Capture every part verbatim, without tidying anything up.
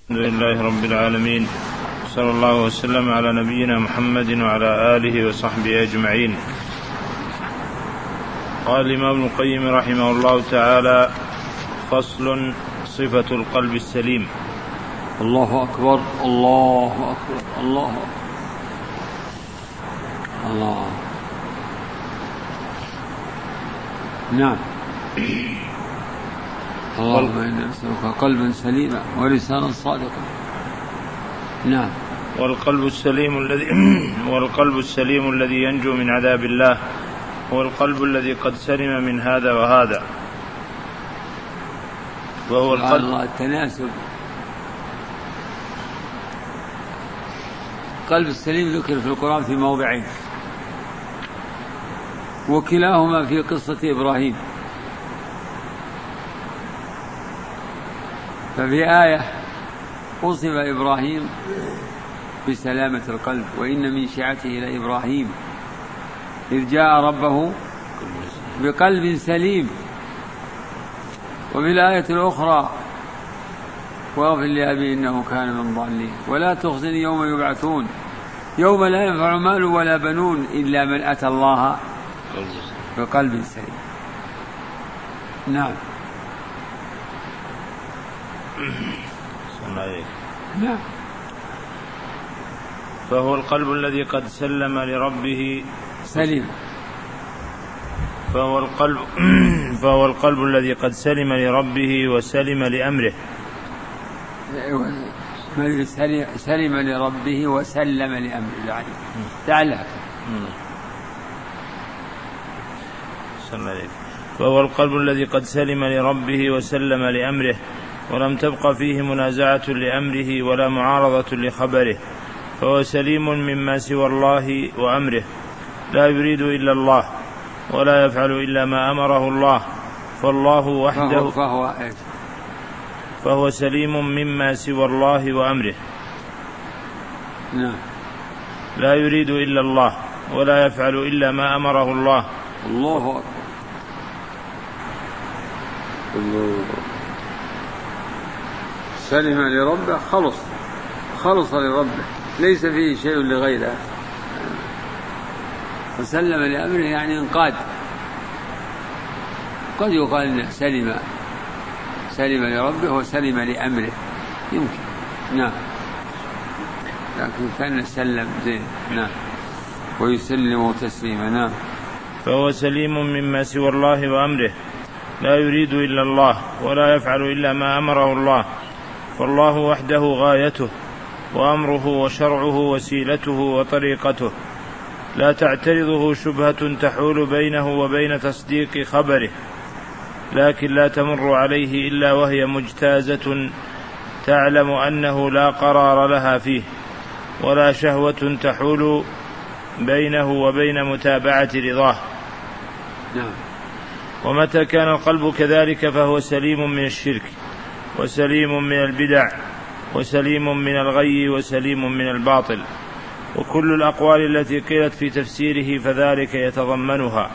الحمد لله رب العالمين، صلى الله وسلم على نبينا محمد وعلى آله وصحبه أجمعين. قال الإمام ابن القيم رحمه الله تعالى: فصل: صفة القلب السليم. الله أكبر الله أكبر الله أكبر الله. نعم. اللهم إنا نسألك قلبا سليما ولسانا صادقا. نعم. والقلب السليم الذي والقلب السليم الذي ينجو من عذاب الله هو القلب الذي قد سلم من هذا وهذا، وهو القلب الله التناسب. القلب السليم ذكر في القرآن في موضعين، وكلاهما في قصة إبراهيم. ففي آية وصف إبراهيم بسلامة القلب: وإن من شيعته لإبراهيم إذ جاء ربه بقلب سليم. وفي الآية الأخرى: واغفر لأبي إنه كان من الضالين ولا تخزني يوم يبعثون يوم لا ينفع مال ولا بنون إلا من أتى الله بقلب سليم. نعم. نعم. فهو القلب الذي قد سلم لربه سليم. فهو القلب فهو القلب الذي قد سلم لربه وسلم لأمره. سلم لربه وسلم لأمره. تعالى. فهو القلب الذي قد سلم لربه وسلم لأمره، ولم تبق فيه منازعة لأمره ولا معارضة لخبره، فهو سليم مما سوى الله وأمره، لا يريد إلا الله ولا يفعل إلا ما أمره الله، فالله وحده فهو, فهو سليم مما سوى الله وأمره. نعم. لا يريد إلا الله ولا يفعل إلا ما أمره الله. الله أكبر. الله. سلم لربه، خلص خلص لربه، ليس فيه شيء لغيره. وسلم لأمره يعني انقاد. قد يقال إنه سلم سلم لربه وسلم لأمره، يمكن. نعم. لكن كان سلم زين. نعم. ويسلم تسليما. نعم. فهو سليم مما سوى الله وأمره، لا يريد إلا الله ولا يفعل إلا ما أمره الله، فالله وحده غايته، وأمره وشرعه وسيلته وطريقته، لا تعترضه شبهة تحول بينه وبين تصديق خبره، لكن لا تمر عليه إلا وهي مجتازة تعلم أنه لا قرار لها فيه، ولا شهوة تحول بينه وبين متابعة رضاه. نعم. ومتى كان القلب كذلك فهو سليم من الشرك، وسليم من البدع، وسليم من الغي، وسليم من الباطل، وكل الأقوال التي قيلت في تفسيره فذلك يتضمنها.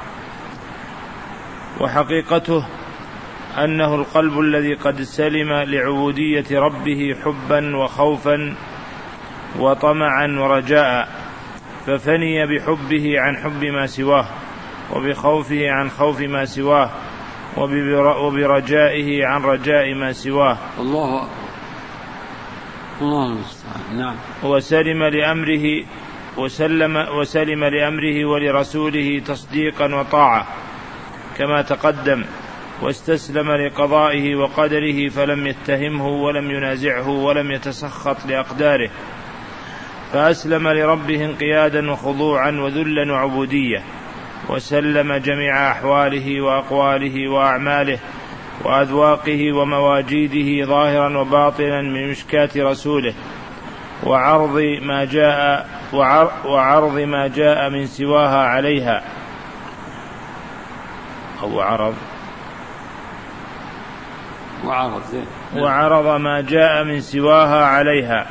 وحقيقته أنه القلب الذي قد سلم لعبودية ربه حبا وخوفا وطمعا ورجاء، ففني بحبه عن حب ما سواه، وبخوفه عن خوف ما سواه، وبرجائه عن رجاء ما سواه. الله الله المستعان. نعم. وسلم لأمره وسلم وسلم لأمره ولرسوله تصديقا وطاعة كما تقدم، واستسلم لقضائه وقدره، فلم يتهمه ولم ينازعه ولم يتسخط لأقداره، فأسلم لربه انقيادا وخضوعا وذلا وعبودية، وسلم جميع أحواله وأقواله وأعماله وأذواقه ومواجيده ظاهرا وباطنا من مشكاة رسوله، وعرض ما جاء وعرض ما جاء من سواها عليها، أو عرض وعرض وعرض ما جاء من سواها عليها.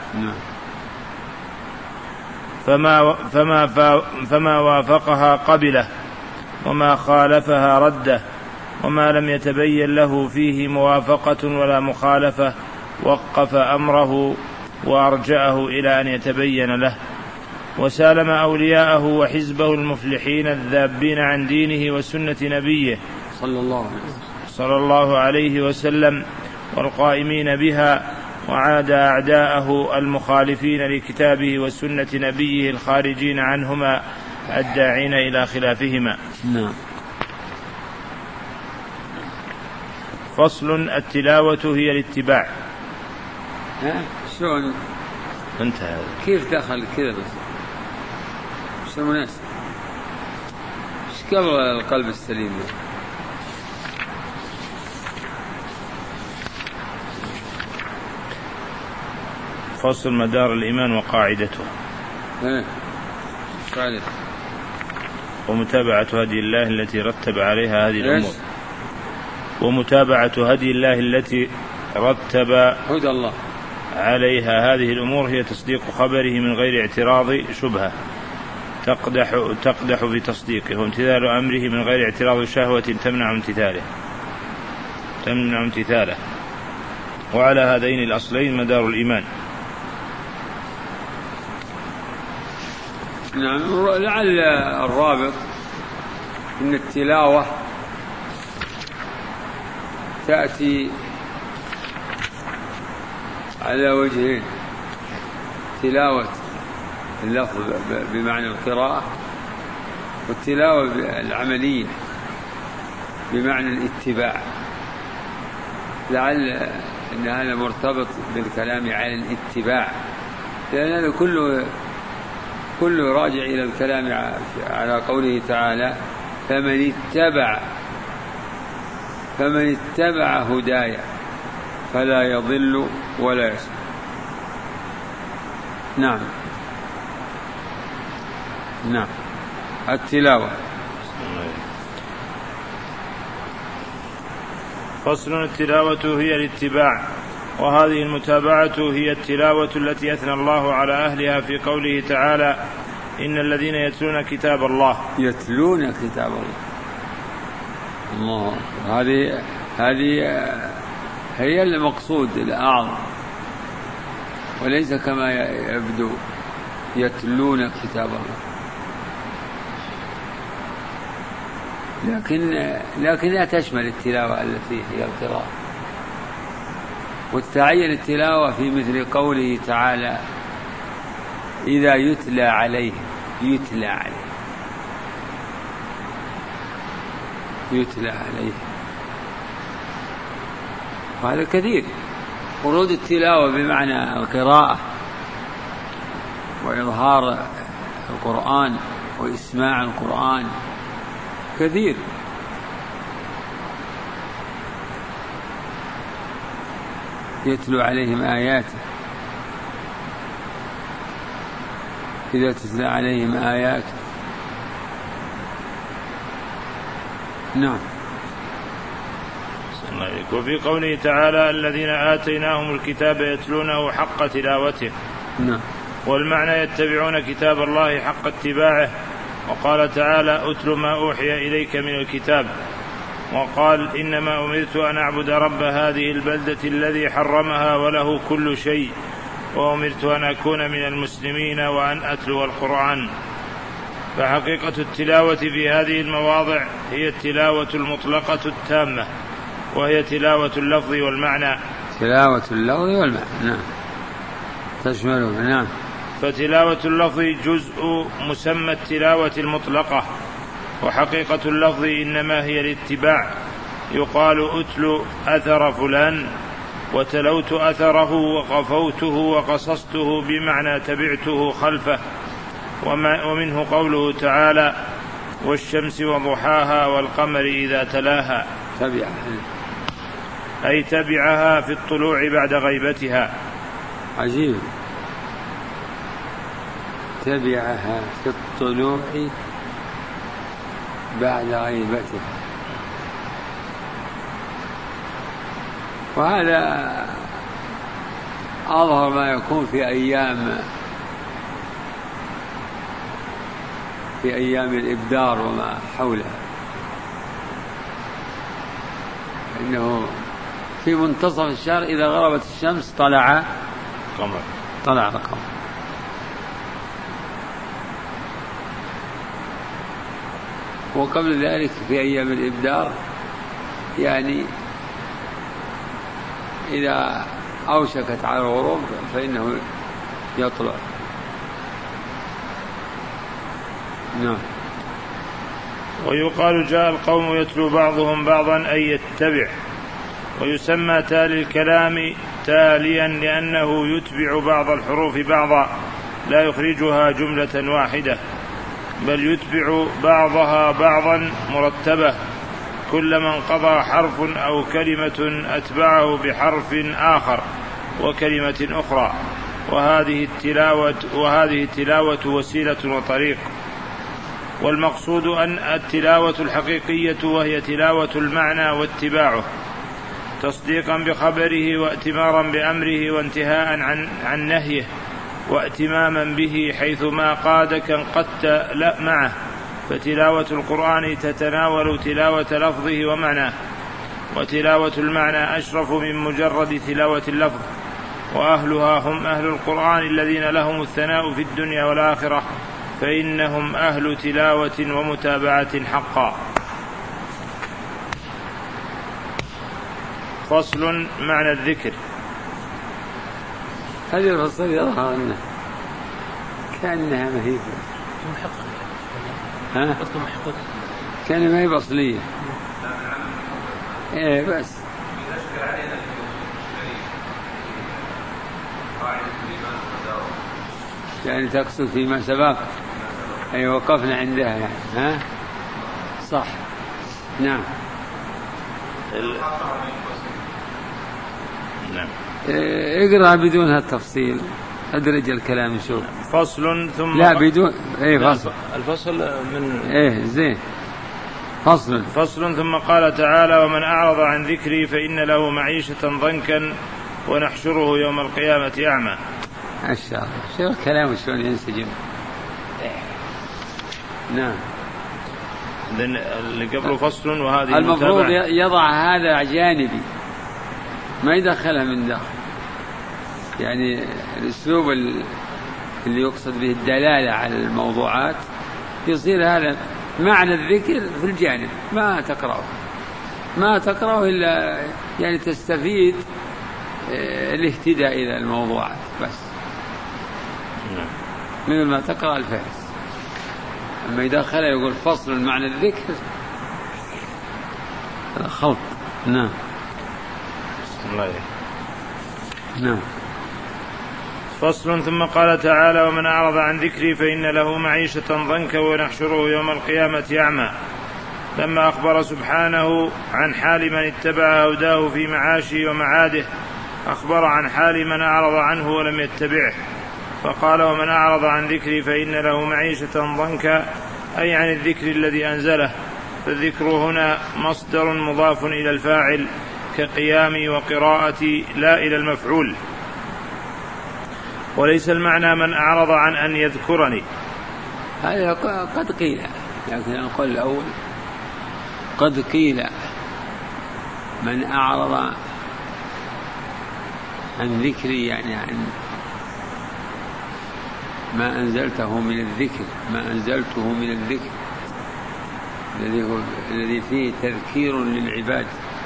فما فما فما وافقها قبله، وما خالفها رده، وما لم يتبين له فيه موافقة ولا مخالفة وقف أمره وأرجأه إلى أن يتبين له، وسالم أولياءه وحزبه المفلحين الذابين عن دينه وسنة نبيه صلى الله عليه وسلم صلى الله عليه وسلم والقائمين بها، وعاد أعداءه المخالفين لكتابه وسنة نبيه الخارجين عنهما الداعين إلى خلافهما. نعم. فصل. التلاوة هي الاتباع. ها شلون انتهى كيف دخل كذا بس شو مناسب ايش قبل القلب السليم؟ فصل. مدار الإيمان وقاعدته. ايه قاعدة ومتابعة هدي الله التي رتب عليها هذه الأمور. ومتابعة هدي الله التي رتب هدى الله عليها هذه الأمور هي تصديق خبره من غير اعتراض شبهة تقدح, تقدح في تصديقه، وامتثال أمره من غير اعتراض شهوة تمنع امتثاله تمنع امتثاله وعلى هذين الأصلين مدار الإيمان. نعم. لعل الرابط إن التلاوة تأتي على وجهين: تلاوة اللفظ بمعنى القراءة، والتلاوة العملية بمعنى الاتباع. لعل أن هذا مرتبط بالكلام على الاتباع، لأن هذا كله كله راجع إلى الكلام على قوله تعالى: فمن اتبع فمن اتبع هداي فلا يضل ولا يشقى. نعم نعم. التلاوة. فصل. التلاوة هي الاتباع، وهذه المتابعة هي التلاوة التي أثنى الله على أهلها في قوله تعالى: إن الذين يتلون كتاب الله يتلون كتاب الله الله هذه هذه هي المقصود الأعظم، وليس كما يبدو يتلون كتاب الله، لكن لكنها تشمل التلاوة التي هي القراءة، وتعين التلاوة في مثل قوله تعالى: إذا يتلى عليه يتلى عليه يتلى عليه وهذا كثير. ورود التلاوة بمعنى القراءة وإظهار القرآن وإسماع القرآن كثير. يتلو عليهم آياته، إذا تتلى عليهم آياته. نعم. وفي قوله تعالى: الذين آتيناهم الكتاب يتلونه حق تلاوته. نعم. والمعنى يتبعون كتاب الله حق اتباعه. وقال تعالى: أتل ما أوحي إليك من الكتاب. وقال: إنما أمرت أن أعبد رب هذه البلدة الذي حرمها وله كل شيء، وأمرت أن أكون من المسلمين وأن أتلو القرآن. فحقيقة التلاوة في هذه المواضع هي التلاوة المطلقة التامة، وهي تلاوة اللفظ والمعنى. تلاوة اللفظ والمعنى. نعم. تشمله. نعم. فتلاوة اللفظ جزء مسمى التلاوة المطلقة، وحقيقة اللفظ إنما هي الاتباع. يقال: أتل أثر فلان، وتلوت أثره وقفوته وقصصته، بمعنى تبعته خلفه. ومنه قوله تعالى: والشمس وضحاها والقمر إذا تلاها، تبعها، أي تبعها في الطلوع بعد غيبتها. عجيب. تبعها في الطلوع بعد غيبتها، وهذا أظهر ما يكون في أيام في أيام الإبدار وما حولها، إنه في منتصف الشهر إذا غربت الشمس طلع قمر طلع القمر. وقبل ذلك في أيام الإبدار يعني إذا أوشكت على الغروب فإنه يطلع. نعم. ويقال جاء القوم يتلو بعضهم بعضا أي يتبع، ويسمى تالي الكلام تاليا لأنه يتبع بعض الحروف بعضا لا يخرجها جملة واحدة، بل يتبع بعضها بعضا مرتبة، كلما انقضى حرف أو كلمة أتبعه بحرف آخر وكلمة أخرى. وهذه التلاوة, وهذه التلاوة وسيلة وطريق. والمقصود أن التلاوة الحقيقية وهي تلاوة المعنى واتباعه تصديقا بخبره واتمارا بأمره وانتهاء عن, عن نهيه واتماما به حيثما قادك انقدت لا معه. فتلاوة القرآن تتناول تلاوة لفظه ومعناه، وتلاوة المعنى أشرف من مجرد تلاوة اللفظ، وأهلها هم أهل القرآن الذين لهم الثناء في الدنيا والآخرة، فإنهم أهل تلاوة ومتابعة حقا. فصل معنى الذكر. هذه الفصل يظهر أنه كأنها مهيبة ها؟ كان ما هي بصلية ايه بس يعني تقصد فيما سبق أي وقفنا عندها يعني ها صح. نعم. نعم. اقرأ بدون هالتفصيل أدرج الكلام شوف. فصل ثم لا بدون ايه فصل الفصل من ايه زين فصل فصل ثم قال تعالى ومن أعرض عن ذكري فإن له معيشة ضنكا ونحشره يوم القيامة أعمى. ما شاء الله شو الكلام شلون ينسجم. نعم. اللي قبله فصل وهذه المفروض يضع هذا جانبي ما يدخلها من داخل، يعني الأسلوب اللي يقصد به الدلالة على الموضوعات يصير هذا معنى الذكر في الجانب ما تقرأه ما تقرأه إلا يعني تستفيد الاهتداء إلى الموضوعات بس مثل ما تقرأ الفهرس. أما يدخل يقول فصل معنى الذكر هذا خلط. نعم. نعم. فصل ثم قال تعالى ومن أعرض عن ذكري فإن له معيشة ضنكا ونحشره يوم القيامة أعمى، لما أخبر سبحانه عن حال من اتبع هداه في معاشه ومعاده أخبر عن حال من أعرض عنه ولم يتبعه، فقال ومن أعرض عن ذكري فإن له معيشة ضنكا أي عن الذكر الذي أنزله. فالذكر هنا مصدر مضاف إلى الفاعل كقيامي وقراءتي لا إلى المفعول، وليس المعنى من أعرض عن أن يذكرني. هذا قد قيل لكن نقول الأول قد قيل من أعرض عن ذكري يعني عن ما أنزلته من الذكر ما أنزلته من الذكر الذي هو الذي فيه تذكير للعباد.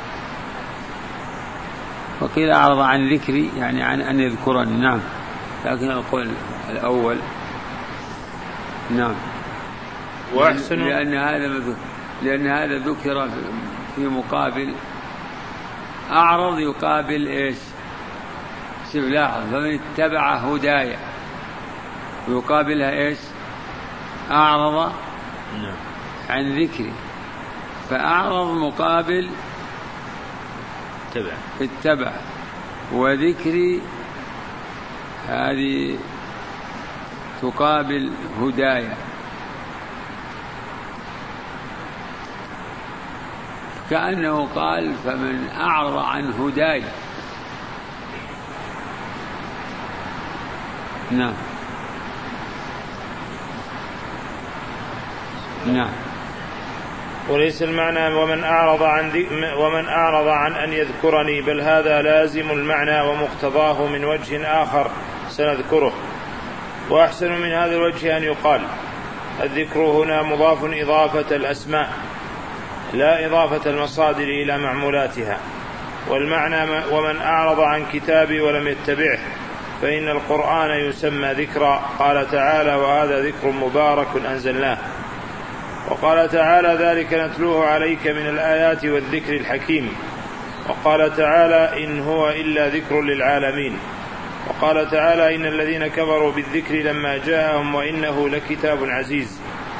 وقيل أعرض عن ذكري يعني عن أن يذكرني. نعم. لكن القول الأول نعم. وأحسن لأن هذا لأن هذا ذكر في مقابل أعرض يقابل إيش شوف لاحظ فمن اتبع هدايا ويقابلها إيش أعرض عن ذكري، فأعرض مقابل اتبع اتبع وذكري هذه تقابل هدايا. كأنه قال فمن أعرض عن هدايا. نعم. نعم. وليس المعنى ومن أعرض عن, ومن أعرض عن أن يذكرني، بل هذا لازم المعنى ومقتضاه من وجه آخر سنذكره. وأحسن من هذا الوجه أن يقال الذكر هنا مضاف إضافة الأسماء لا إضافة المصادر إلى معمولاتها. والمعنى ومن أعرض عن كتابي ولم يتبعه فإن القرآن يسمى ذكرا. قال تعالى وهذا ذكر مبارك أنزلناه. وقال تعالى ذلك نتلوه عليك من الآيات والذكر الحكيم. وقال تعالى إن هو إلا ذكر للعالمين. وقال تعالى إن الذين كفروا بالذكر لما جاءهم وإنه لكتاب عزيز.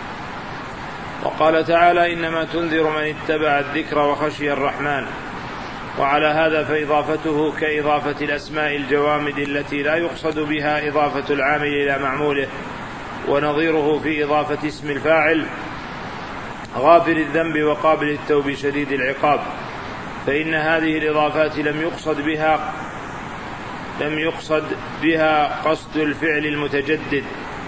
وقال تعالى إنما تنذر من اتبع الذكر وخشي الرحمن. وعلى هذا فإضافته كإضافة الأسماء الجوامد التي لا يقصد بها إضافة العامل إلى معموله. ونظيره في إضافة اسم الفاعل غافر الذنب وقابل التوب شديد العقاب، فإن هذه الإضافات لم يقصد بها لم يقصد بها قصد الفعل المتجدد،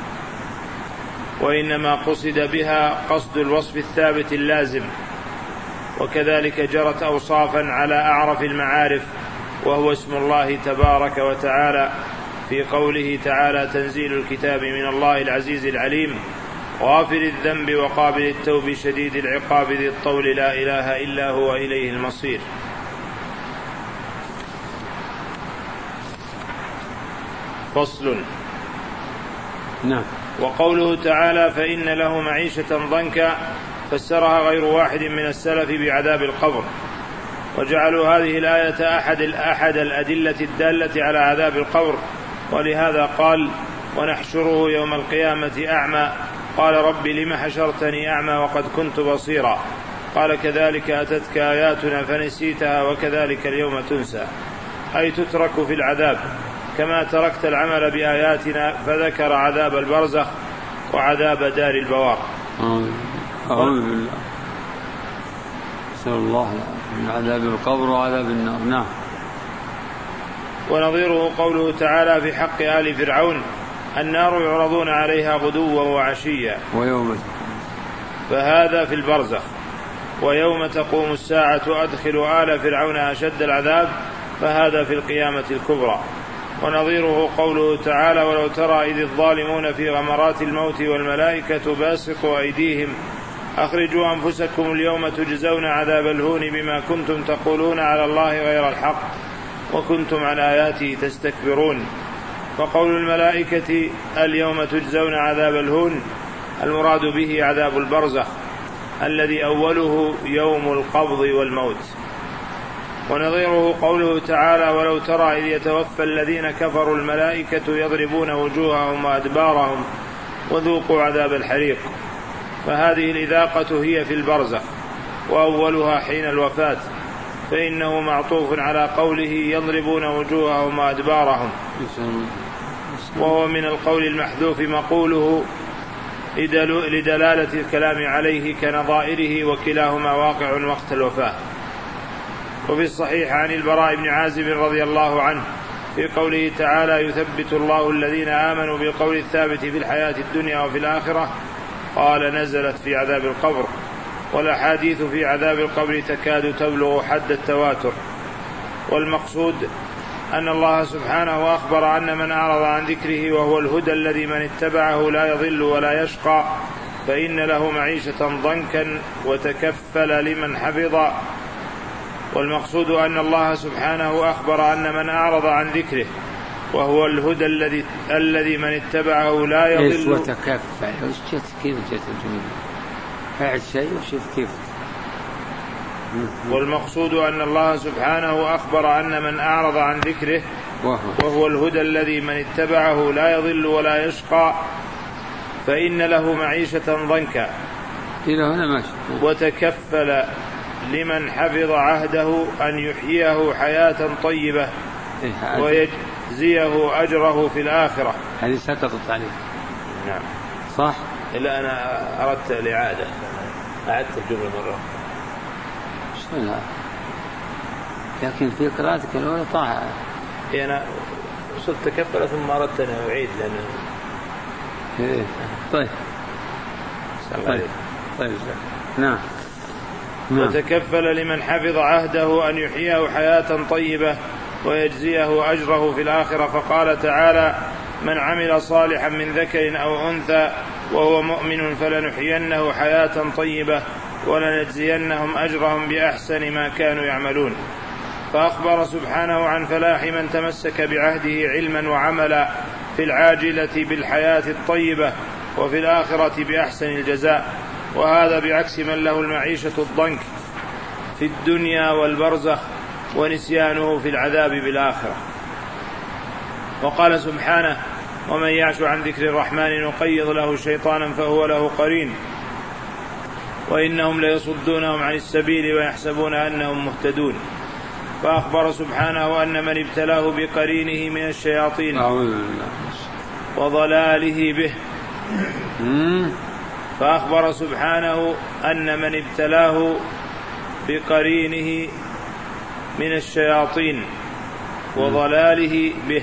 وإنما قصد بها قصد الوصف الثابت اللازم. وكذلك جرت أوصافا على أعرف المعارف، وهو اسم الله تبارك وتعالى في قوله تعالى تنزيل الكتاب من الله العزيز العليم غافر الذنب وقابل التوب شديد العقاب ذي الطول لا إله إلا هو إليه المصير. فصل. نعم. وقوله تعالى فإن له معيشة ضنكا فسرها غير واحد من السلف بعذاب القبر، وجعلوا هذه الآية أحد الأحد الأدلة الدالة على عذاب القبر. ولهذا قال ونحشره يوم القيامة أعمى قال رب لم حشرتني أعمى وقد كنت بصيرا. قال كذلك أتتك آياتنا فنسيتها وكذلك اليوم تنسى، أي تترك في العذاب كما تركت العمل بآياتنا. فذكر عذاب البرزخ وعذاب دار البوار. أعوذ بالله، نسأل الله من عذاب القبر وعذاب النار. نعم. ونظيره قوله تعالى في حق آل فرعون النار يعرضون عليها غدوا وعشيا ويوم، فهذا في البرزخ. ويوم تقوم الساعة أدخل آل فرعون أشد العذاب، فهذا في القيامة الكبرى. ونظيره قوله تعالى ولو ترى إذ الظالمون في غمرات الموت والملائكة باسطوا أيديهم أخرجوا أنفسكم اليوم تجزون عذاب الهون بما كنتم تقولون على الله غير الحق وكنتم عن آياته تستكبرون. وقول الملائكة اليوم تجزون عذاب الهون المراد به عذاب البرزخ الذي أوله يوم القبض والموت. ونظيره قوله تعالى ولو ترى إذ يتوفى الذين كفروا الملائكة يضربون وجوههم وأدبارهم وذوقوا عذاب الحريق. فهذه الإذاقة هي في البرزخ وأولها حين الوفاة، فإنه معطوف على قوله يضربون وجوههم وأدبارهم، وهو من القول المحذوف مقوله لدلالة الكلام عليه كنظائره، وكلاهما واقع وقت الوفاة. وفي الصحيح عن البراء بن عازب رضي الله عنه في قوله تعالى يثبت الله الذين آمنوا بالقول الثابت في الحياة الدنيا وفي الآخرة، قال نزلت في عذاب القبر. والأحاديث في عذاب القبر تكاد تبلغ حد التواتر. والمقصود أن الله سبحانه أخبر أن من أعرض عن ذكره وهو الهدى الذي من اتبعه لا يضل ولا يشقى فإن له معيشة ضنكا وتكفل لمن حفظ. والمقصود أن الله سبحانه أخبر أن من أعرض عن ذكره وهو الهدى الذي الذي من اتبعه لا يضل وتكفل. كيف جت الجملة؟ فعل شيء وشوف كيف. والمقصود أن الله سبحانه أخبر أن من أعرض عن ذكره وهو الهدى الذي من اتبعه لا يضل ولا يشقى فإن له معيشة ضنكا إلى هنا ماشي. وتكفل لمن حفظ عهده أن يحييه حياة طيبة ويجزيه أجره في الآخرة. هذه سقطت عليه. نعم صح. إلا أنا أردت الإعادة، أعدت الجملة مرة. لا. لكن في قراءتك الأولى طاعة. أنا وصلت تكفل ثم أردت أن أعيد لأن إيه. طيب. طيب. طيب. نعم. وتكفل لمن حفظ عهده أن يحييه حياة طيبة ويجزيه أجره في الآخرة، فقال تعالى: من عمل صالحا من ذكر أو أنثى وهو مؤمن فلنحيينه حياة طيبة ولنجزينهم أجرهم بأحسن ما كانوا يعملون. فأخبر سبحانه عن فلاح من تمسك بعهده علما وعملا في العاجلة بالحياة الطيبة وفي الآخرة بأحسن الجزاء، وهذا بعكس من له المعيشة الضنك في الدنيا والبرزخ ونسيانه في العذاب بالآخرة. وقال سبحانه: ومن يعش عن ذكر الرحمن نقيض له شيطانا فهو له قرين وإنهم ليصدونهم عن السبيل ويحسبون أنهم مهتدون. فأخبر سبحانه أن من ابتلاه بقرينه من الشياطين وضلاله به فأخبر سبحانه أن من ابتلاه بقرينه من الشياطين وضلاله به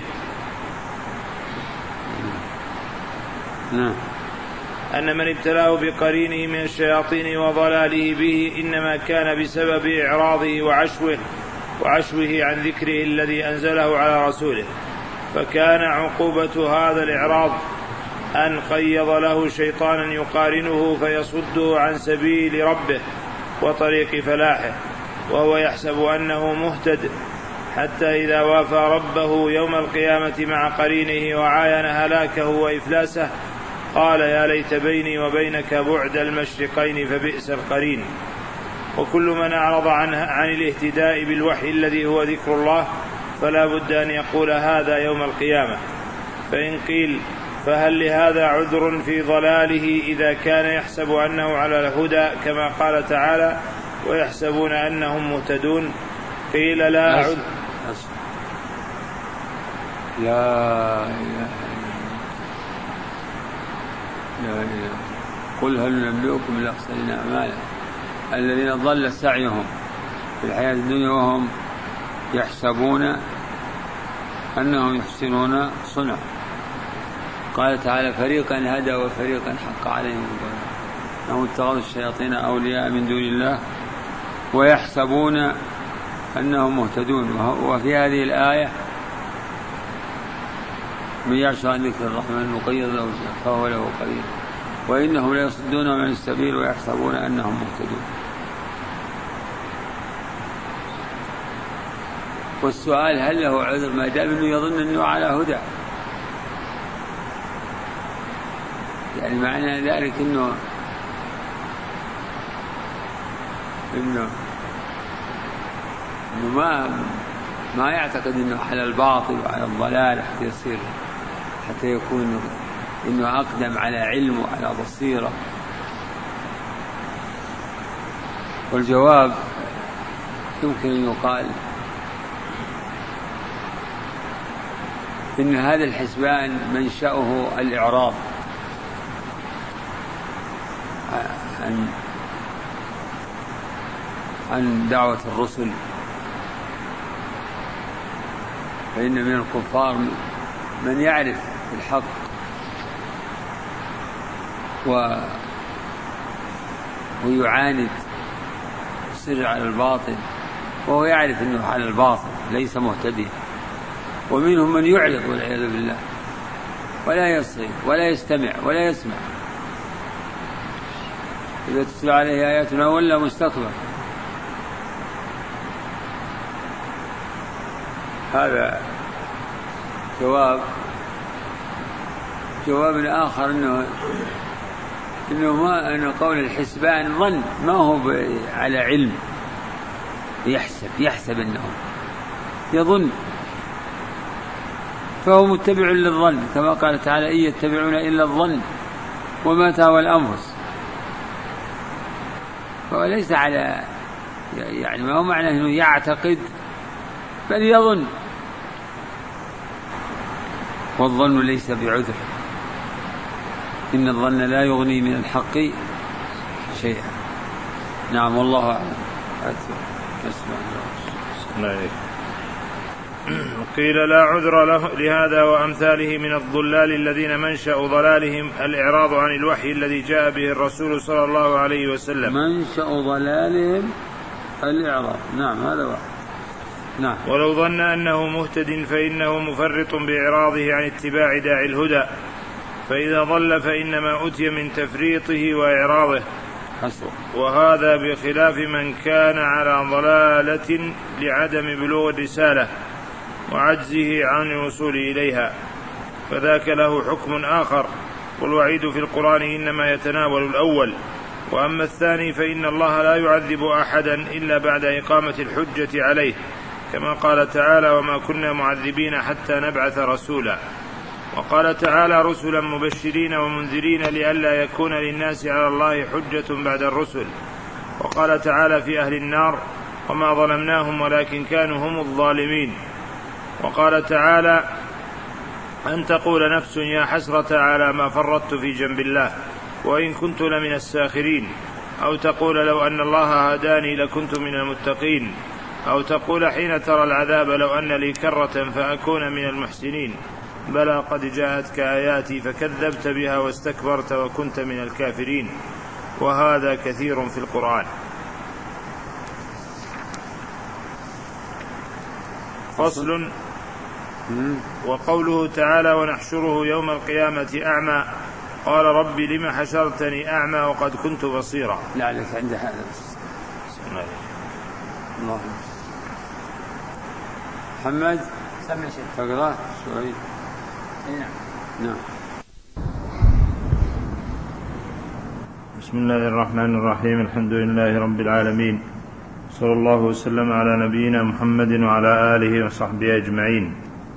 أن من ابتلاه بقرينه من الشياطين وضلاله به إنما كان بسبب إعراضه وعشوه وعشوه عن ذكره الذي أنزله على رسوله، فكان عقوبة هذا الإعراض أن قيض له شيطانا يقارنه فيصده عن سبيل ربه وطريق فلاحه، وهو يحسب أنه مهتد، حتى إذا وافى ربه يوم القيامة مع قرينه وعاين هلاكه وإفلاسه قال: يا ليت بيني وبينك بعد المشرقين فبئس القرين. وكل من أعرض عنه عن الاهتداء بالوحي الذي هو ذكر الله فلا بد أن يقول هذا يوم القيامة. فإن قيل: فهل لهذا عذر في ضلاله إذا كان يحسب أنه على الهدى كما قال تعالى: ويحسبون أنهم مهتدون؟ قيل: لا عذر. لا إله لا إله. قل هل ننبئكم بالأخسرين أعمالا الذين ضل سعيهم في الحياة الدنيا وهم يحسبون أنهم يحسنون صنعا. قال تعالى: فريقا هدى وفريقا حق عليهم الضلالة أنهم اتخذوا الشياطين أولياء من دون الله ويحسبون أنهم مهتدون. وفي هذه الآية: من يعش عن ذكر الرحمن نقيض له فهو له قرين وإنهم ليصدونهم عن السبيل ويحسبون أنهم مهتدون. والسؤال: هل له عذر ما دام أنه يظن أنه على هدى؟ يعني معنى ذلك أنه إنه إنه ما ما يعتقد أنه على الباطل وعلى الضلال حتى يصير حتى يكون إنه أقدم على علم وعلى بصيرة. والجواب يمكن أن يقال إن هذا الحسبان منشأه الإعراض عن عن دعوة الرسل، فإن من الكفار من يعرف الحق و ويعاند يصر على الباطل وهو يعرف أنه على الباطل ليس مهتديا، ومنهم من يعرض والعياذ بالله ولا يصغي ولا يستمع ولا يسمع، إذا تتلى عليه آياتنا ولا مستكبر. هذا جواب. جواب آخر إنه إنه ما إنه قول الحسبان ظن، ما هو على علم، يحسب يحسب إنه يظن، فهو متبع للظن كما قال تعالى: إن يتبعون إلا الظن وما تهوى الأنفس. فهو ليس على يعني ما هو معنى إنه يعتقد، بل يظن، والظن ليس بعذر، إن الظن لا يغني من الحق شيئا. نعم، والله أعلم. الله عليك. قيل لا عذر له لهذا وأمثاله من الضلال الذين منشأ ضلالهم الإعراض عن الوحي الذي جاء به الرسول صلى الله عليه وسلم. منشأ ضلالهم الإعراض، نعم هذا واحد. نعم. ولو ظن أنه مهتد فإنه مفرط بإعراضه عن اتباع داعي الهدى، فإذا ضل فإنما أتي من تفريطه وإعراضه، وهذا بخلاف من كان على ضلالة لعدم بلوغ الرسالة وعجزه عن الوصول إليها، فذاك له حكم آخر. والوعيد في القرآن إنما يتناول الأول، وأما الثاني فإن الله لا يعذب أحدا إلا بعد إقامة الحجة عليه، كما قال تعالى وما كنا معذبين حتى نبعث رسولا. وقال تعالى رسلا مبشرين ومنذرين لئلا يكون للناس على الله حجة بعد الرسل. وقال تعالى في أهل النار وما ظلمناهم ولكن كانوا هم الظالمين. وقال تعالى أن تقول نفس يا حسرة على ما فرطت في جنب الله وإن كنت لمن الساخرين، أو تقول لو أن الله هداني لكنت من المتقين، أو تقول حين ترى العذاب لو أن لي كرة فأكون من المحسنين. بلى قد جاءتك آياتي فكذبت بها واستكبرت وكنت من الكافرين. وهذا كثير في القرآن. فصل. وقوله تعالى ونحشره يوم القيامة أعمى، قال رب لم حشرتني أعمى وقد كنت بصيرا. لعلك عند هذا الله. محمد سمع شيء تقرأ شوي. نعم. نعم. بسم الله الرحمن الرحيم. الحمد لله رب العالمين، صلى الله وسلم على نبينا محمد وعلى آله وصحبه أجمعين.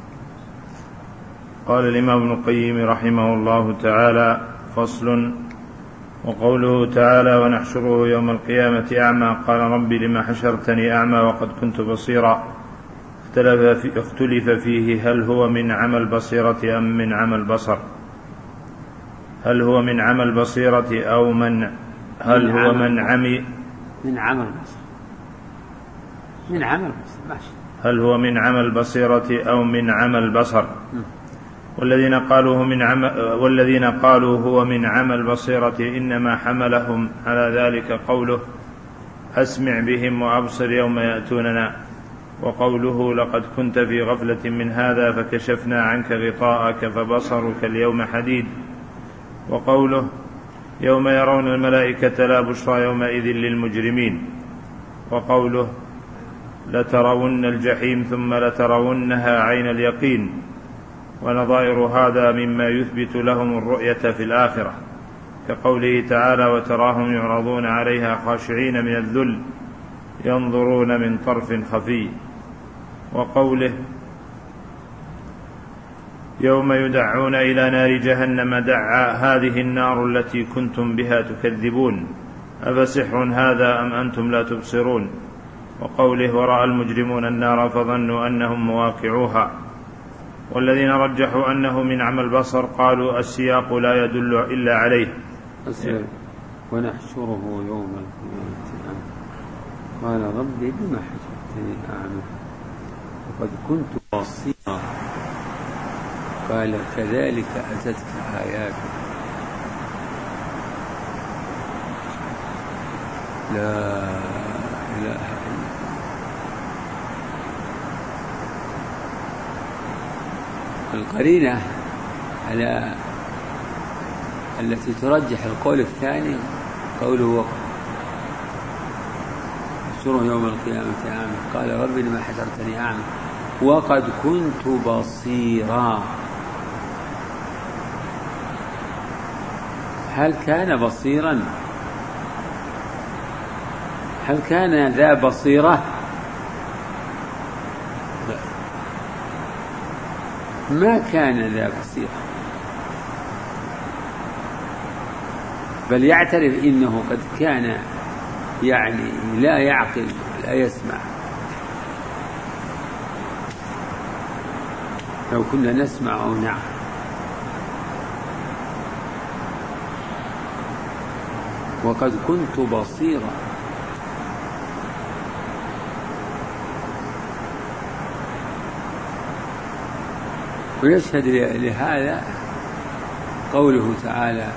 قال الإمام ابن القيم رحمه الله تعالى: فصل. وقوله تعالى ونحشره يوم القيامة أعمى، قال رب لما حشرتني أعمى وقد كنت بصيرا. اختلف فيه هل هو من عمى البصيرة أم من عمى البصر؟ هل هو من عمى البصيرة أو من هل هو من عمي من عمى البصر من عمى البصر ماشي. هل هو من عمى البصيرة أو من عمى البصر؟ والذين قالوا من عمى والذين قالوا هو من عمى البصيرة إنما حملهم على ذلك قوله أسمع بهم وأبصر يوم يأتوننا، وقوله لقد كنت في غفلة من هذا فكشفنا عنك غطاءك فبصرك اليوم حديد، وقوله يوم يرون الملائكة لا بشرى يومئذ للمجرمين، وقوله لترون الجحيم ثم لترونها عين اليقين، ونظائر هذا مما يثبت لهم الرؤية في الآخرة، كقوله تعالى وتراهم يعرضون عليها خاشعين من الذل ينظرون من طرف خفي، وقوله يوم يدعون إلى نار جهنم دعا هذه النار التي كنتم بها تكذبون أفسحر هذا أم أنتم لا تبصرون، وقوله ورأى المجرمون النار فظنوا أنهم مواقعوها. والذين رجحوا أنه من عمى البصر قالوا السياق لا يدل إلا عليه. ونحشره يوم القيامة قال ربي بما حشرتني أعمى وقد كنت بصيرا قال كذلك أتتك آياتك لا إله إلا القرينة على التي ترجح القول الثاني قوله وقت يحشره يوم القيامة أعمى قال ربي لما حشرتني أعمى وقد كنت بصيرا. هل كان بصيرا؟ هل كان ذا بصيرة؟ لا، ما كان ذا بصيرة، بل يعترف إنه قد كان يعني لا يعقل ولا يسمع. لو كنا نسمع أو نعقل. وقد كنت بصيرا ويشهد لهذا قوله تعالى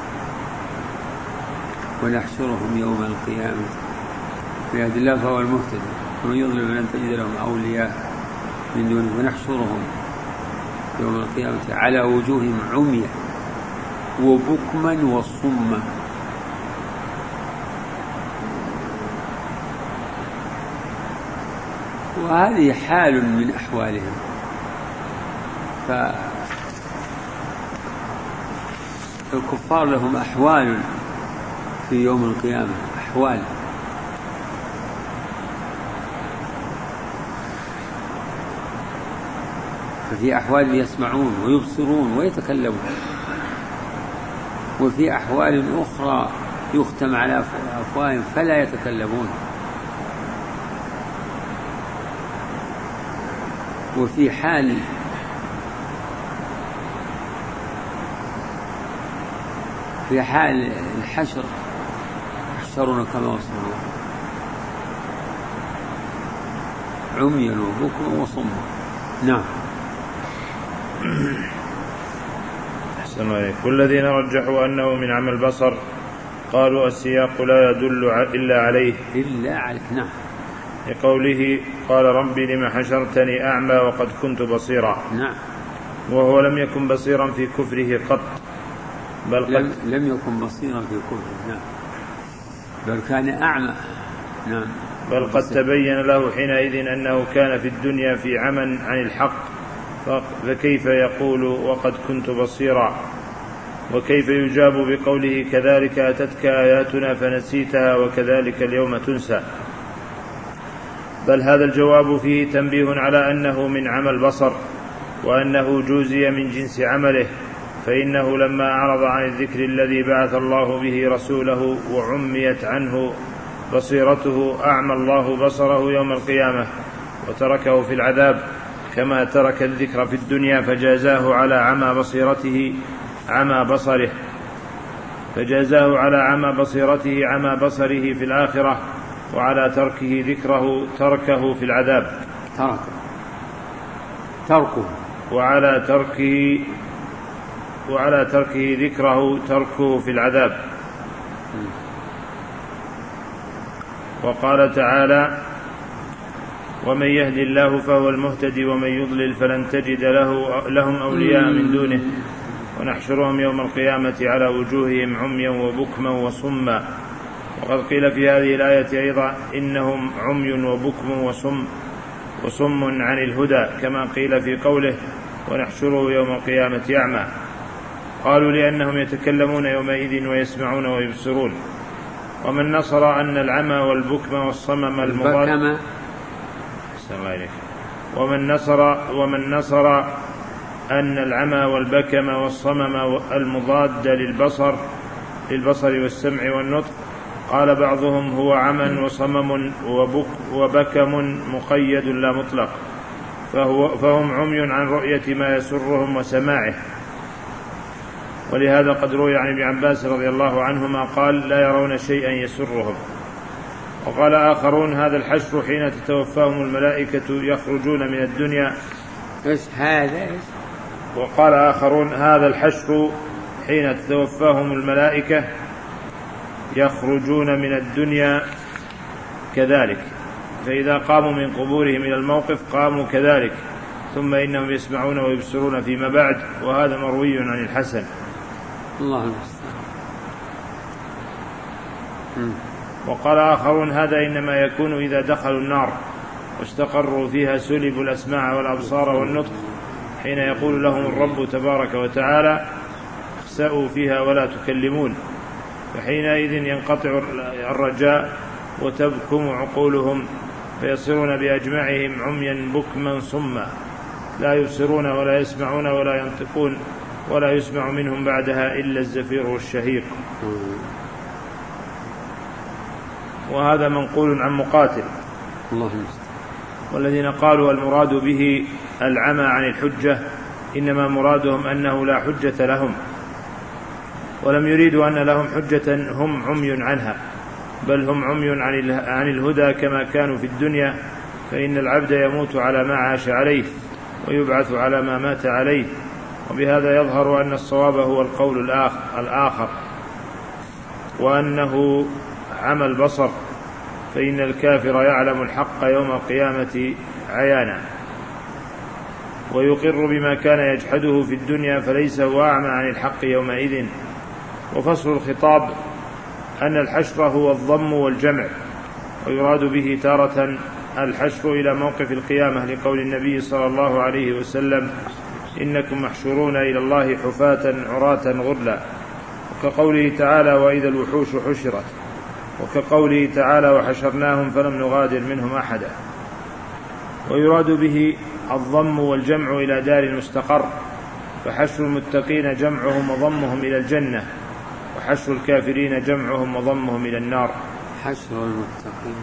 ونحشرهم يوم القيامة بيد الله فهو المهتدي ومن يضلل فلن تجد لهم أولياء من دونه ونحشرهم يوم القيامة على وجوههم عميا وبكما وصما. وهذه حال من أحوالهم. فالكفار لهم أحوال في يوم القيامة، أحوال ففي أحوال يسمعون ويبصرون ويتكلمون، وفي أحوال أخرى يختم على أفواههم فلا يتكلمون، وفي حال في حال الحشر يحشرون كما وصفوا عميا وبكما وصما. نعم. أحسن عليك. والذين رجحوا أنه من عمى البصر قالوا السياق لا يدل إلا عليه إلا عليه. نعم. لقوله قال ربي لما حشرتني أعمى وقد كنت بصيرا. نعم. وهو لم يكن بصيرا في كفره قط، بل لم, لم يكن بصيرا في كفره. نعم. بل كان أعمى. نعم. بل قد تبين له حينئذ أنه كان في الدنيا في عمى عن الحق، فكيف يقول وقد كنت بصيرا؟ وكيف يجاب بقوله كذلك أتتك آياتنا فنسيتها وكذلك اليوم تنسى؟ بل هذا الجواب فيه تنبيه على أنه من عمى البصر، وأنه جوزي من جنس عمله، فإنه لما أعرض عن الذكر الذي بعث الله به رسوله وعميت عنه بصيرته أعمى الله بصره يوم القيامة وتركه في العذاب، كما ترك الذكر في الدنيا فجازاه على عمى بصيرته عمى بصره فجازاه على عمى بصيرته عمى بصره في الآخرة، وعلى تركه ذكره تركه في العذاب تركه تركه وعلى تركه وعلى تركه ذكره تركه في العذاب. وقال تعالى ومن يهد الله فهو المهتدي ومن يضلل فلن تجد له لهم أولياء من دونه ونحشرهم يوم القيامة على وجوههم عميا وبكما وصما. وقد قيل في هذه الآية أيضا إنهم عمي وبكم وصم وصم عن الهدى، كما قيل في قوله ونحشره يوم القيامة أعمى. قالوا لأنهم يتكلمون يومئذ ويسمعون ويبصرون. ومن نصر أن العمى والبكم والصمم المضاد ومن نصر ومن نصر أن العمى والبكم والصمم المضاد للبصر للبصر والسمع والنطق، قال بعضهم هو عمى وصمم وبك وبكم مقيد لا مطلق، فهو فهم عمي عن رؤية ما يسرهم وسماعه. ولهذا قد روي عن ابن عباس رضي الله عنهما قال لا يرون شيئا يسرهم. وقال آخرون هذا الحشر حين تتوفاهم الملائكة يخرجون من الدنيا. إيش هذا؟ وقال آخرون هذا الحشر حين تتوفاهم الملائكة يخرجون من الدنيا كذلك، فإذا قاموا من قبورهم إلى الموقف قاموا كذلك، ثم إنهم يسمعون ويبصرون فيما بعد، وهذا مروي عن الحسن. الله. وقال آخرون هذا إنما يكون إذا دخلوا النار واستقروا فيها سلبوا الأسماع والأبصار والنطق، حين يقول لهم الرب تبارك وتعالى اخسأوا فيها ولا تكلمون، فحينئذ ينقطع الرجاء وتبكم عقولهم، فيصيرون بأجمعهم عميا بكما صما لا يبصرون ولا يسمعون ولا ينطقون، ولا يسمع منهم بعدها إلا الزفير والشهيق. وهذا منقول عن مقاتل. الله. والذين قالوا المراد به العمى عن الحجة إنما مرادهم أنه لا حجة لهم، ولم يريدوا أن لهم حجة هم عمي عنها، بل هم عمي عن الهدى كما كانوا في الدنيا، فإن العبد يموت على ما عاش عليه، ويبعث على ما مات عليه. وبهذا يظهر أن الصواب هو القول الآخر، وأنه عمى البصر، فإن الكافر يعلم الحق يوم القيامة عيانا ويقر بما كان يجحده في الدنيا، فليس هو أعمى عن الحق يومئذ. وفصل الخطاب أن الحشر هو الضم والجمع، ويراد به تارة الحشر إلى موقف القيامة لقول النبي صلى الله عليه وسلم: إنكم محشورون إلى الله حفاة عراة غرلا، وكقوله تعالى: وإذا الوحوش حشرت، وكقوله تعالى: وحشرناهم فلم نغادر منهم أحدا. ويراد به الضم والجمع إلى دار المستقر، فحشر المتقين جمعهم وضمهم إلى الجنة، وحشر الكافرين جمعهم وضمهم إلى النار. حشر المتقين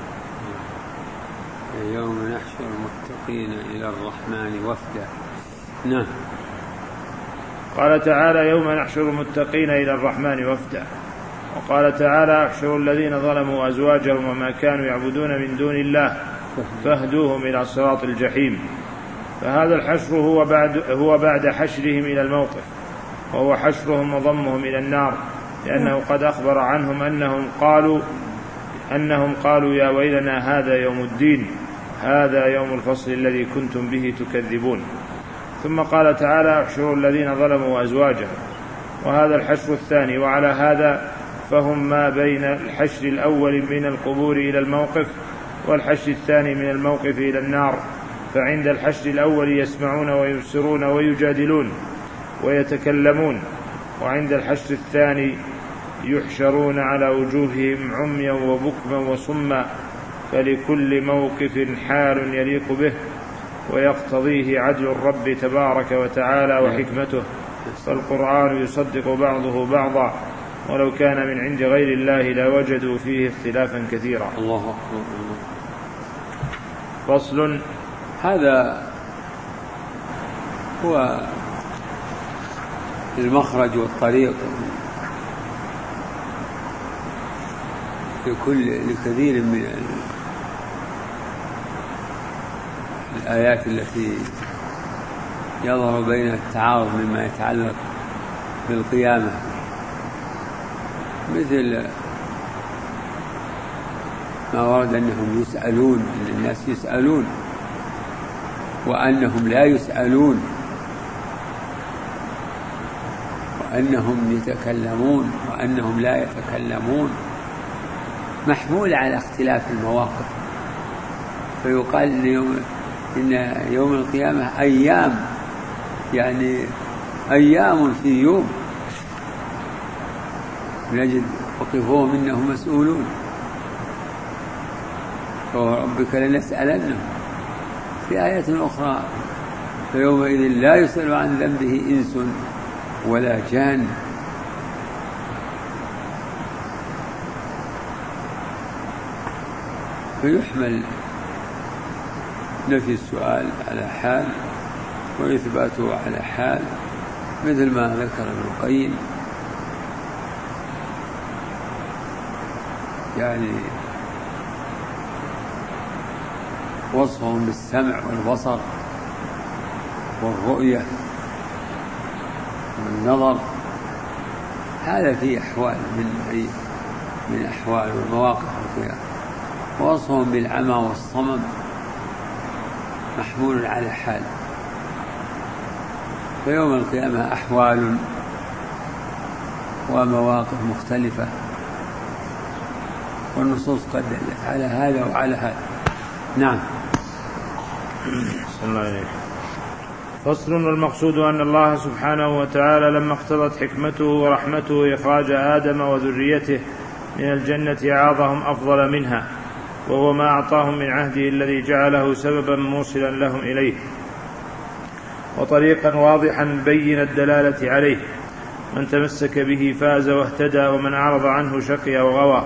يوم نحشر المتقين إلى الرحمن وفدا. نعم. قال تعالى: يوم نحشر المتقين إلى الرحمن وفدا. وقال تعالى: احشروا الذين ظلموا أزواجهم وما كانوا يعبدون من دون الله فاهدوهم إلى صراط الجحيم. فهذا الحشر هو بعد, هو بعد حشرهم إلى الموقف، وهو حشرهم وضمهم إلى النار، لأنه قد أخبر عنهم أنهم قالوا أنهم قالوا: يا ويلنا هذا يوم الدين، هذا يوم الفصل الذي كنتم به تكذبون. ثم قال تعالى: احشروا الذين ظلموا أزواجهم، وهذا الحشر الثاني. وعلى هذا فهم ما بين الحشر الأول من القبور إلى الموقف، والحشر الثاني من الموقف إلى النار. فعند الحشر الأول يسمعون ويبصرون ويجادلون ويتكلمون، وعند الحشر الثاني يحشرون على وجوههم عميا وبكما وصما، فلكل موقف حال يليق به ويقتضيه عدل الرب تبارك وتعالى وحكمته، فالقرآن يصدق بعضه بعضا، ولو كان من عند غير الله لوجدوا فيه اختلافا كثيرا. الله أكبر. فصل. هذا هو المخرج والطريق لكل لكثير من الآيات التي يظهر بين التعارض مما يتعلق بالقيامة، مثل ما ورد أنهم يسألون، أن الناس يسألون وأنهم لا يسألون، وأنهم يتكلمون وأنهم لا يتكلمون، محمول على اختلاف المواقف. فيقال إن يوم, إن يوم القيامة أيام، يعني أيام في يوم، نجد وقفوهم إنهم مسؤولون، وربك لنسألنهم. في آية أخرى: فيومئذ لا يسأل عن ذنبه إنس ولا جان. فيحمل نفي السؤال على حال وإثباته على حال، مثل ما ذكر ابن القيم، يعني وصفهم بالسمع والبصر والرؤية والنظر، هذا في أحوال من من أحوال والمواقف القيامة. ووصفهم بالعمى والصمم محمول على حال. فيوم القيامة أحوال ومواقف مختلفة، والنصوص قد دلت على هذا وعلى هذا. نعم. فصل. والمقصود أن الله سبحانه وتعالى لما اقتضت حكمته ورحمته إخراج آدم وذريته من الجنة أعاظهم أفضل منها، وهو ما أعطاهم من عهده الذي جعله سببا موصلا لهم إليه، وطريقا واضحا بين الدلالة عليه. من تمسك به فاز واهتدى، ومن أعرض عنه شقي وغوى.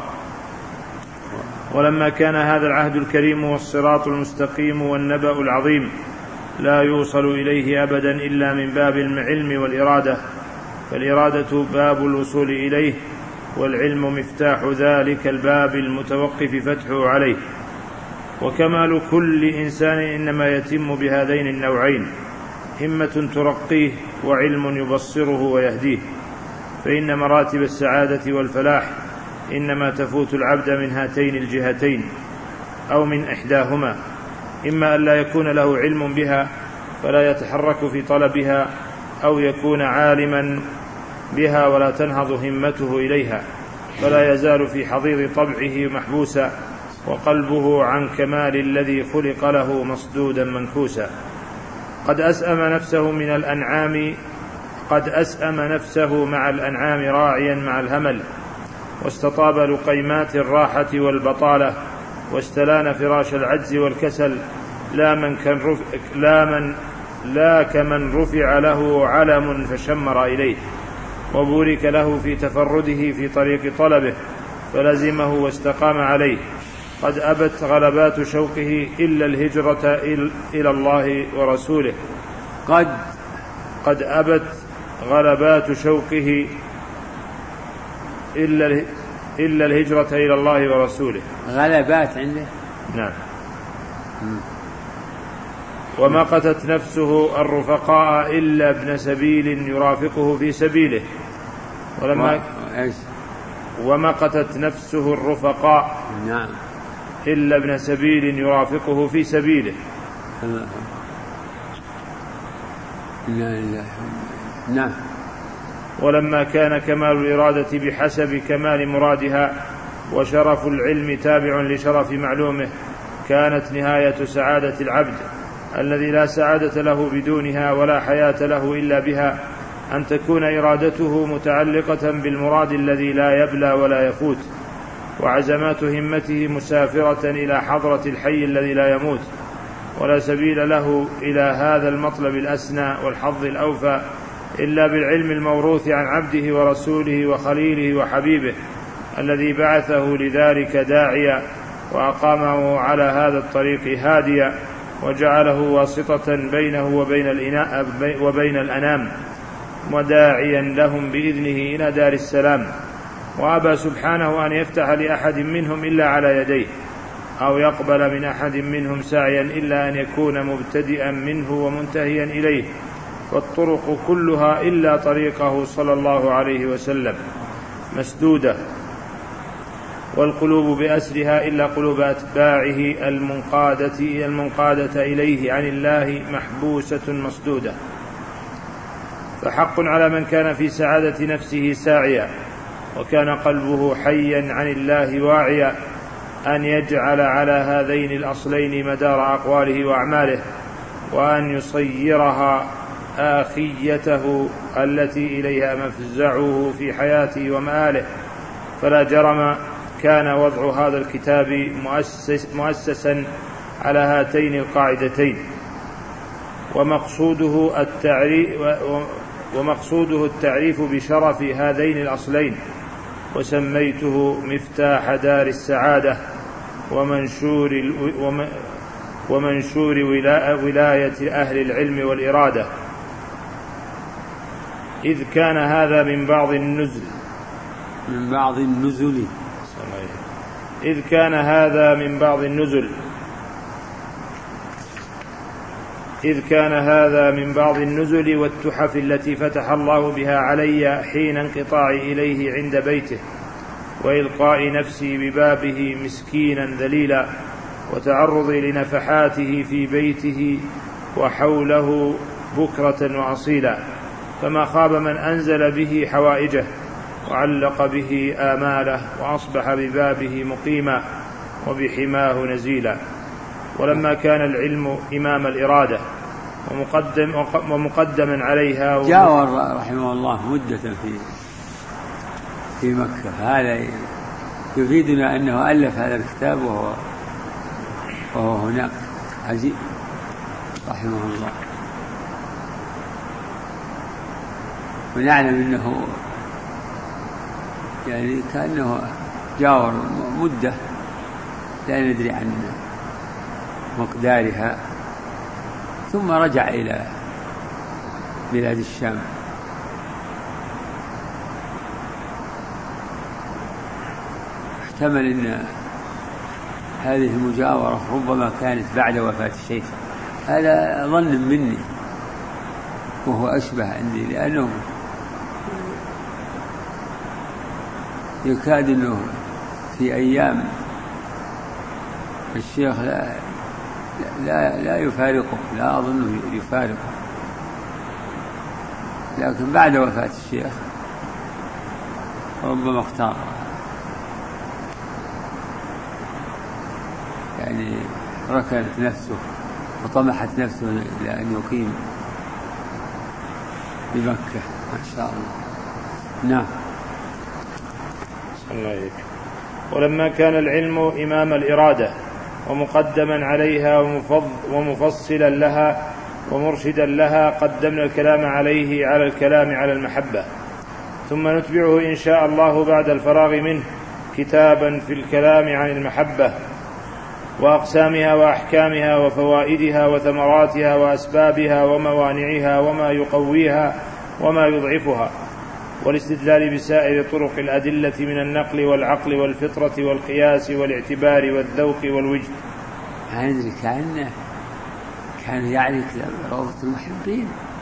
ولما كان هذا العهد الكريم والصراط المستقيم والنبأ العظيم لا يوصل إليه أبدا إلا من باب العلم والإرادة، فالإرادة باب الوصول إليه، والعلم مفتاح ذلك الباب المتوقف فتحه عليه. وكمال كل إنسان إنما يتم بهذين النوعين، همة ترقيه وعلم يبصره ويهديه، فإن مراتب السعادة والفلاح إنما تفوت العبد من هاتين الجهتين أو من إحداهما، إما أن لا يكون له علم بها فلا يتحرك في طلبها، أو يكون عالما بها ولا تنهض همته إليها فلا يزال في حضيض طبعه محبوسا، وقلبه عن كمال الذي خلق له مصدودا منكوسا. قد أسأم نفسه من الأنعام قد أسأم نفسه مع الأنعام راعيا مع الهمل، واستطاب لقيمات الراحة والبطالة، واستلان فراش العجز والكسل، لا من كان رفع لا من لا كمن رفع له علم فشمر إليه، وبورك له في تفرده في طريق طلبه فلزمه واستقام عليه. قد أبت غلبات شوقه إلا الهجرة إلى الله ورسوله قد قد أبت غلبات شوقه إلا إلا الهجرة إلى الله ورسوله. غلبات عنده؟ نعم. وما قتت نفسه الرفقاء إلا ابن سبيل يرافقه في سبيله. ولما وما قتت نفسه الرفقاء نعم إلا ابن سبيل يرافقه في سبيله. نعم. ولما كان كمال الإرادة بحسب كمال مرادها، وشرف العلم تابع لشرف معلومه، كانت نهاية سعادة العبد الذي لا سعادة له بدونها ولا حياة له إلا بها أن تكون إرادته متعلقة بالمراد الذي لا يبلى ولا يفوت، وعزمات همته مسافرة إلى حضرة الحي الذي لا يموت، ولا سبيل له إلى هذا المطلب الأسنى والحظ الأوفى إلا بالعلم الموروث عن عبده ورسوله وخليله وحبيبه الذي بعثه لذلك داعيا، وأقامه على هذا الطريق هاديا، وجعله واسطة بينه وبين الإناء وبين الأنام، وداعيا لهم بإذنه إلى دار السلام. وأبى سبحانه أن يفتح لأحد منهم إلا على يديه، أو يقبل من أحد منهم سعيا إلا أن يكون مبتدئا منه ومنتهيا إليه، والطرق كلها إلا طريقه صلى الله عليه وسلم مسدودة، والقلوب بأسرها إلا قلوب أتباعه المنقادة, المنقادة إليه عن الله محبوسة مسدودة. فحق على من كان في سعادة نفسه ساعيا وكان قلبه حيا عن الله واعيا أن يجعل على هذين الأصلين مدار أقواله وأعماله، وأن يصيرها آخيته التي إليها مفزعه في حياته ومآله. فلا جرم كان وضع هذا الكتاب مؤسس مؤسسا على هاتين القاعدتين، ومقصوده التعريف, ومقصوده التعريف بشرف هذين الأصلين، وسميته مفتاح دار السعادة ومنشور, ومنشور ولاية أهل العلم والإرادة. إذ كان هذا من بعض النزل من بعض النزل إذ كان هذا من بعض النزل إذ كان هذا من بعض النزل والتحف التي فتح الله بها علي حين انقطاعي إليه عند بيته، وإلقاء نفسي ببابه مسكينا ذليلا، وتعرضي لنفحاته في بيته وحوله بكرة وأصيلا، فما خاب من أنزل به حوائجه وعلق به آماله، وأصبح ببابه مقيما وبحماه نزيلا. ولما كان العلم إمام الإرادة ومقدم ومقدما عليها، جاور رحمه الله مدة في في مكة، هذا يفيدنا أنه ألف هذا الكتاب وهو وهو هناك عجيب رحمه الله. ونعلم أنه يعني كأنه جاور مدة لا ندري عن مقدارها، ثم رجع إلى بلاد الشام. احتمل أن هذه المجاورة ربما كانت بعد وفاة الشيخ، هذا ظن مني، وهو أشبه عندي، لأنه يكاد أنه في أيام الشيخ لا لا لا يفارقه، لا أظنه يفارقه، لكن بعد وفاة الشيخ ربما اختار، يعني ركنت نفسه وطمحت نفسه إلى أن يقيم بمكة ما شاء الله. نعم. الله عليك. ولما كان العلم إمام الإرادة ومقدما عليها ومفصلا لها ومرشدا لها، قدمنا الكلام عليه على الكلام على المحبة، ثم نتبعه إن شاء الله بعد الفراغ منه كتابا في الكلام عن المحبة وأقسامها وأحكامها وفوائدها وثمراتها وأسبابها وموانعها وما يقويها وما يضعفها، والاستدلال بسائر طرق الأدلة من النقل والعقل والفطرة والقياس والاعتبار والذوق والوجد. هذا كان كان يعرف روضة المحبين.